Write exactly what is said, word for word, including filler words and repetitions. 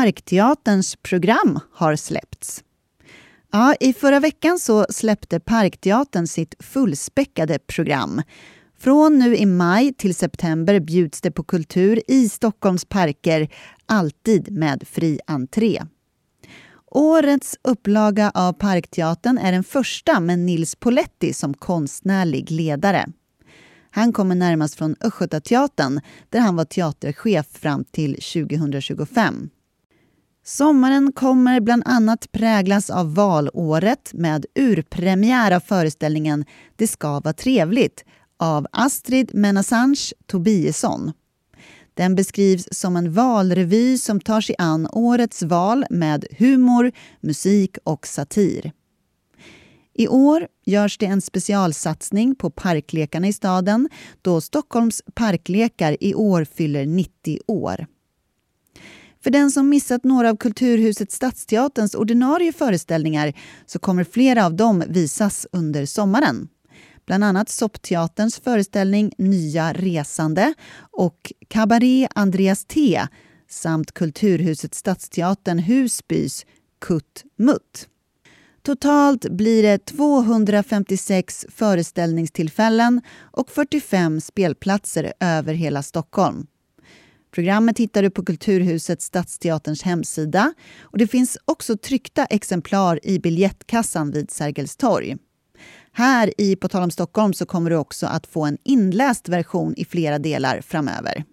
Parkteaterns program har släppts. Ja, i förra veckan så släppte Parkteatern sitt fullspäckade program. Från nu i maj till september bjuds det på kultur i Stockholms parker, alltid med fri entré. Årets upplaga av Parkteatern är den första med Nils Poletti som konstnärlig ledare. Han kommer närmast från Östgötateatern där han var teaterchef fram till tjugohundratjugofem. Sommaren kommer bland annat präglas av valåret med urpremiär av föreställningen Det ska vara trevligt av Astrid Menassange Tobiasson. Den beskrivs som en valrevy som tar sig an årets val med humor, musik och satir. I år görs det en specialsatsning på parklekarna i staden då Stockholms parklekar i år fyller nittio år. För den som missat några av Kulturhuset Stadsteaterns ordinarie föreställningar så kommer flera av dem visas under sommaren. Bland annat Soppteaterns föreställning Nya resande och Cabaret Andreas T samt Kulturhuset Stadsteatern Husbys Kutt Mutt. Totalt blir det tvåhundrafemtiosex föreställningstillfällen och fyrtiofem spelplatser över hela Stockholm. Programmet hittar du på Kulturhuset Stadsteaterns hemsida och det finns också tryckta exemplar i biljettkassan vid Sergels torg. Här i På tal om Stockholm så kommer du också att få en inläst version i flera delar framöver.